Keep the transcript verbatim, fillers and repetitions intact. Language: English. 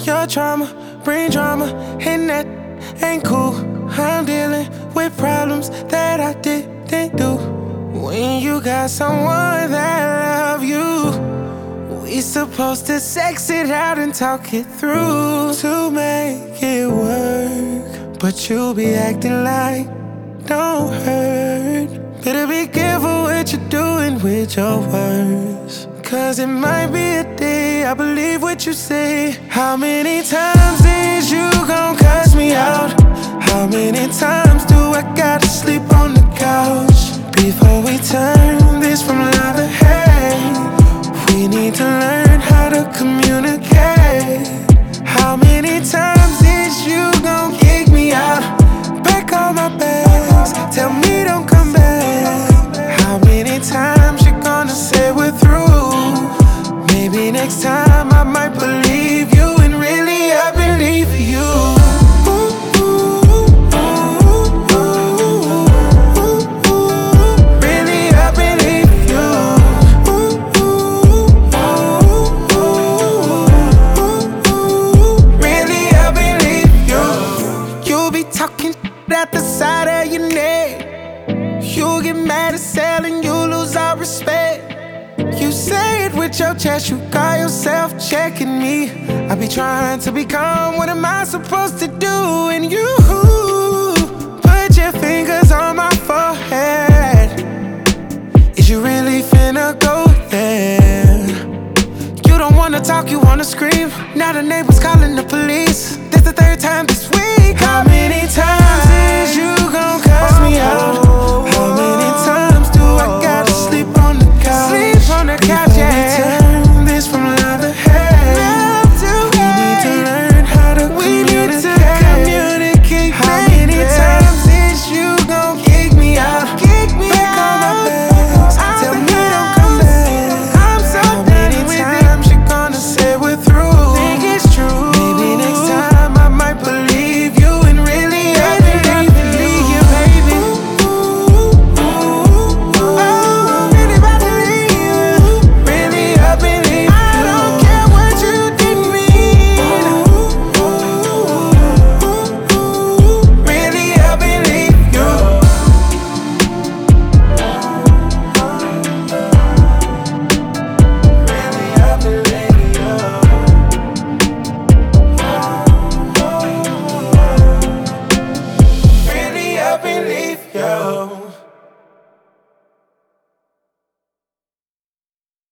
Your trauma, bring drama, and that ain't cool. I'm dealing with problems that I didn't do. When you got someone that love you, we supposed to sex it out and talk it through to make it work. But you be acting like don't hurt. Better be careful what you're doing with your words, cause it might be a day I believe what you say. How many times is you gon' cuss me out? How many times do I gotta sleep on the couch before we turn this from love to hate? We need to learn how to communicate. How many times is you gon' kick me out? Pack all my bags, tell me don't come back. How many times you gonna say we're through? Maybe next time I might believe you, and really I believe you. Really I believe you. Really I believe you. You be talking at the side of your neck. You get mad at selling, you lose all respect. You say it with your chest, you call yourself checking me. I be trying to be calm, what am I supposed to do? And you put your fingers on my forehead. Is you really finna go there? You don't wanna talk, you wanna scream. Now the neighbors calling the police. This the third time this week. How many times is you gon' cuss me out?